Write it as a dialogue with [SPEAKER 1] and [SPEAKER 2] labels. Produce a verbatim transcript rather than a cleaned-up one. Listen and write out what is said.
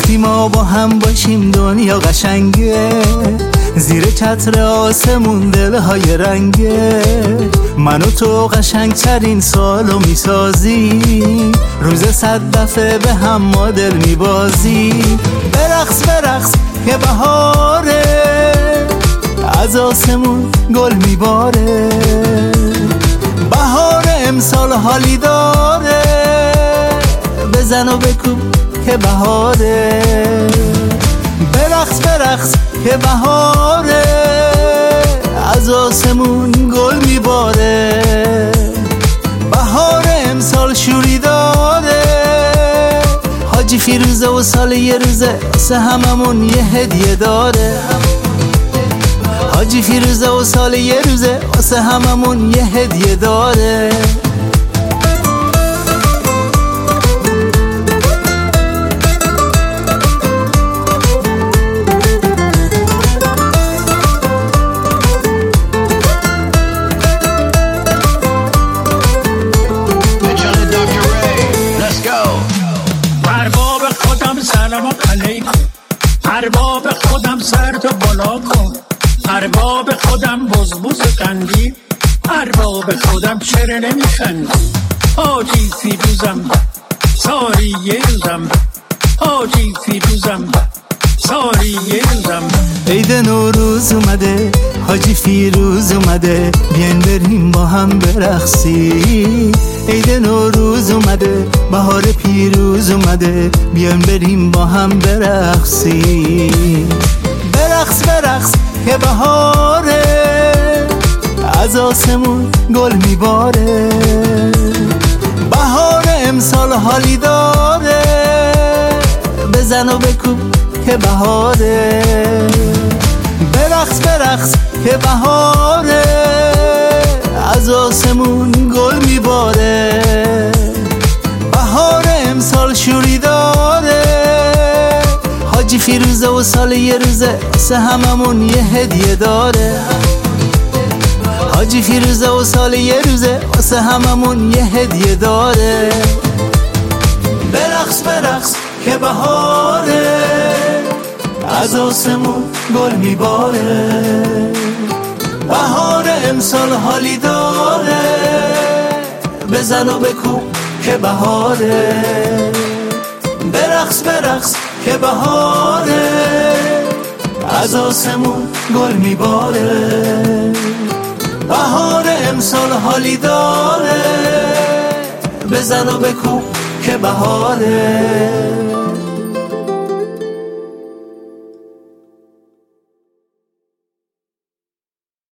[SPEAKER 1] وقتی ما با هم باشیم دنیا قشنگه، زیر چتر آسمون دلهای رنگه. من و تو قشنگ ترین سالو میسازی، روز صد دفعه به هم ما دل میبازی. برقص برقص که بهاره، از آسمون گل میباره. بهار امسال حالی داره، بزن و بکوب که بهاره. برقص برقص که بهاره، از آسمون گل میباره. بهار امسال شوری داره، حاجی فیروزه و سال یه روزه واسه هممون یه هدیه داره. حاجی فیروزه و سال یه روزه واسه هممون یه هدیه داره.
[SPEAKER 2] ارباب خودم سر تو بالا کن، ارباب خودم بزبوز قندی، ارباب خودم چرا نمیخندی؟ حاجی فیروزم ساری یه روزم، حاجی فیروزم ساری یه روزم.
[SPEAKER 1] عید نوروز اومده، حاجی فیروز اومده، بیاین بریم با هم برقصیم. عید نوروز اومده، بهار پیروز اومده، بیاین بریم با هم برقصیم. برقص برقص که بهاره، از آسمون گل میباره. بهار امسال حالی داره، بزن و بکوب که بهاره. برقص برقص که بهاره، از آسمون گل میباره. بهار امسال شوری داره، حاجی فیروزه و سال یه روزه واسه هممون یه هدیه داره. حاجی فیروزه و سال یه روزه واسه هممون یه هدیه داره. برقص برقص که بهاره، از آسمون گل میباره. بهار امسال حالی داره، بزن و بکوب که بهاره. برقص برقص که بهاره، از آسمون گل میباره. بهار امسال حالی داره، بزن و بکوب که بهاره.